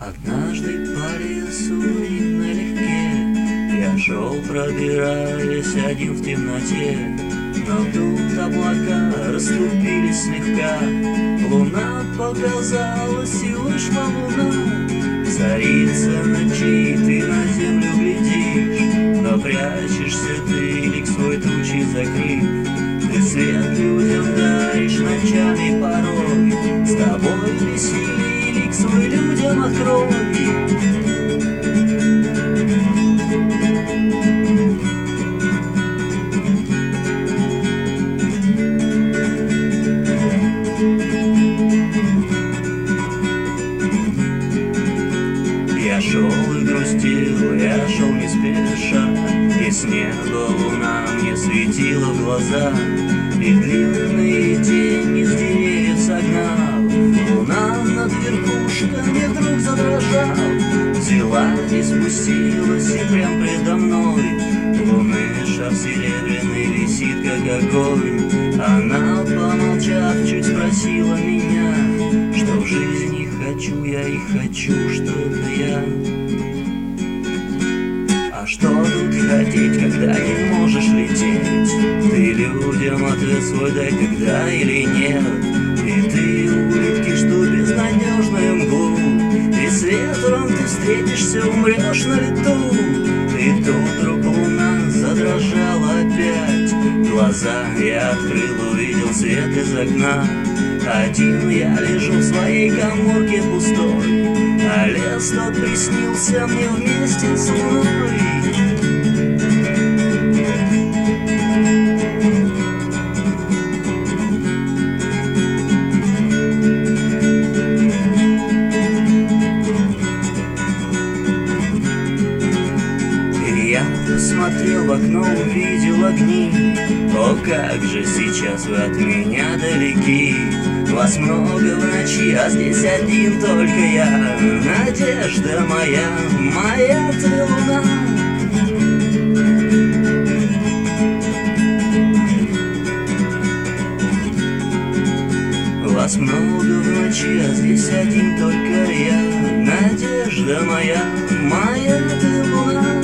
Однажды по лесу и налегке я шел, пробираясь один в темноте. Но тут облака расступились слегка, луна показалась и вышла луна. Царица ночей, ты на землю глядишь, но прячешься ты, лик свой тучи закрыв. Ты свет людям даришь ночами порой, с тобой веселей, лик свой людям открой. Я шел и грустил, я шел не спеша, и с неба луна мне светила в глаза, и длинные тени с деревьев согнал. Луна над верхушками вдруг задрожал, взяла и спустилась, и прям предо мной луны шар серебряный висит, как огонь. Она, помолчав, чуть спросила меня, что в жизни хочу я и хочу что-то я. А что тут хотеть, когда не можешь лететь? Ты людям ответ свой дай, когда или нет. И ты улитки, что безнадежную мглу, и с ветром ты встретишься, умрешь на лету. И тут вдруг луна задрожала опять, глаза я открыл, увидел свет из окна. Один я лежу в своей каморке пустой, а лес тот приснился мне вместе с луной. Я посмотрел в окно, увидел огни. О, как же сейчас вы от меня далеки. Вас много в ночи, а здесь один только я. Надежда моя, моя ты луна. Вас много в ночи, а здесь один только я. Надежда моя, моя ты луна.